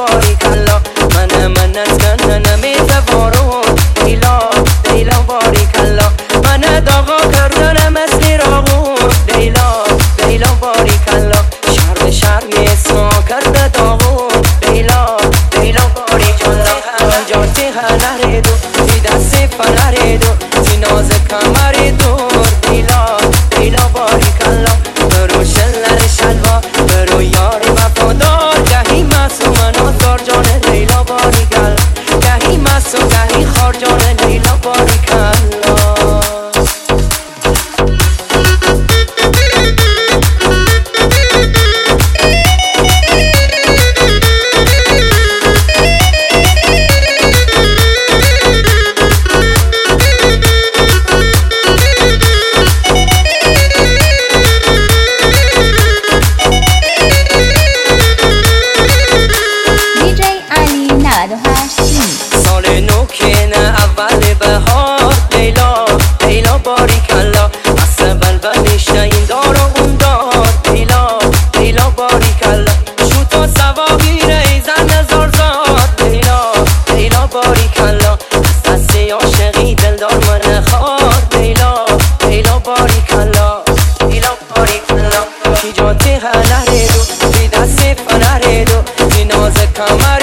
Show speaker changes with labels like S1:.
S1: باریکلا من از کنن میتوارو دیلا دیلا باریکلا من داغا کردن مثل راغون دیلا دیلا باریکلا شرم اسما کرده داغون دیلا دیلا باریکلا جاتی هنردو تی دست فنردو تی ناز کمردو دیلا دیلا باریکلا برو شلر شلوا برو یار وفادار گهی معصوم نازار جان لیلا باریکلا گهی معصوم گهی خار جان لیلا باریکلا سال نو که نه اول بهار لیلا لیلا باریکلا از بلبلش این دار و اون دار لیلا لیلا باریکلا شو تو سوابیر ای زن زارزار لیلا لیلا باریکلا از دست عاشقی دلدار من خار لیلا لیلا باریکلا لیلا باریکلا کی جاتی هنردو تی دست فنردو تی ناز کمر